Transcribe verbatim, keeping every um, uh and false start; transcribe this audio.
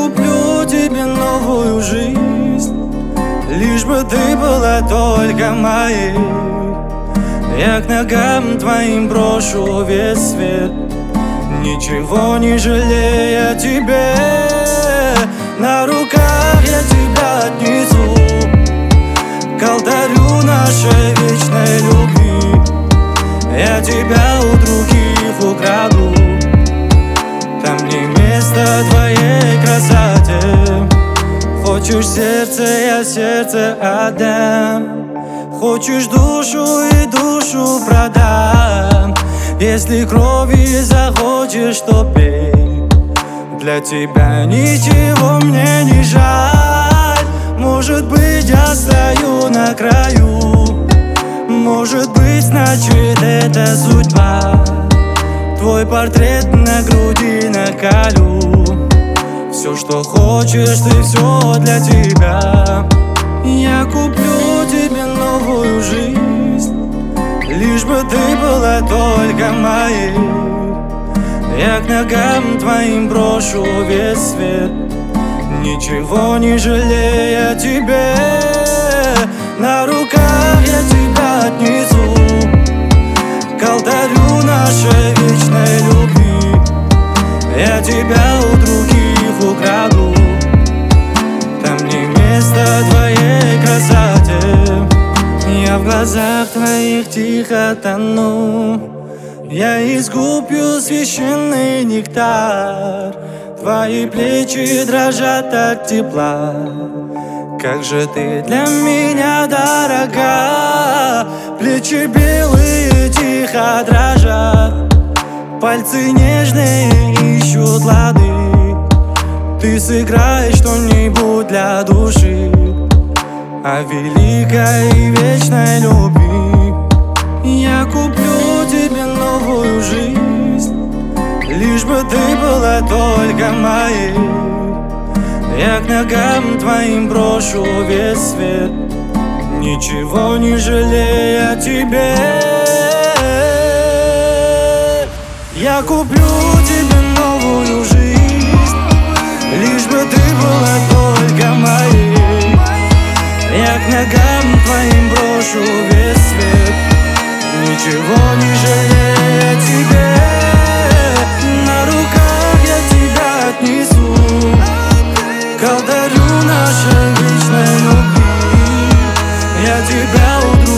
куплю тебе новую жизнь, лишь бы ты была только моей. Я к ногам твоим брошу весь свет, ничего не жалея тебе. На руках я тебя отнесу к алтарю нашей вечной любви. Я тебя у других украду, там не место твоей красоте. Хочешь сердце, я сердце отдам. Хочешь душу, и душу продам. Если крови захочешь, то пей. Для тебя ничего мне не жаль. Может быть, я стою на краю, может быть, значит, это судьба. Твой портрет на груди наколю. Все, что хочешь, ты, все для тебя. Я куплю тебе новую жизнь, лишь бы ты была только моей. Я к ногам твоим брошу весь свет, ничего не жалея тебе. На руках я тебя отнесу к алтарю нашей вечной любви. Я тебя у других украду, там не место твоей красоте. Я в глазах твоих тихо тону, я искупью священный нектар. Твои плечи дрожат от тепла, как же ты для меня дорога. Плечи белые тихо дрожат, пальцы нежные ищут лады. Ты сыграй что-нибудь для души о великой и вечной любви. Я куплю тебе новую жизнь, лишь бы ты была только моей. Я к ногам твоим брошу весь свет, ничего не жалея тебе. Я куплю тебе новую жизнь, лишь бы ты была только моей. Я к ногам твоим брошу весь свет, ничего не жалея тебе. На руках я тебя отнесу к алтарю нашей вечной любви. Я тебя утру